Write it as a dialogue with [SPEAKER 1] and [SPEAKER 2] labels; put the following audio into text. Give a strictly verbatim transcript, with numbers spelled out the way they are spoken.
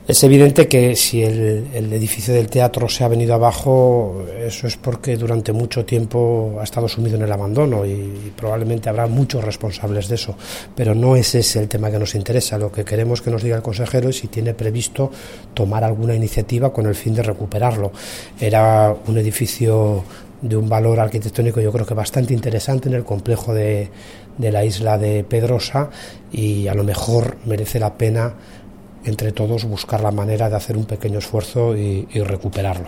[SPEAKER 1] Es evidente que si el, el edificio del teatro se ha venido abajo, eso es porque durante mucho tiempo ha estado sumido en el abandono y, y probablemente habrá muchos responsables de eso, pero no es ese el tema que nos interesa. Lo que queremos que nos diga el consejero es si tiene previsto tomar alguna iniciativa con el fin de recuperarlo. Era un edificio de un valor arquitectónico yo creo que bastante interesante en el complejo de, de la isla de Pedrosa, y a lo mejor merece la pena entre todos buscar la manera de hacer un pequeño esfuerzo y, y recuperarlo.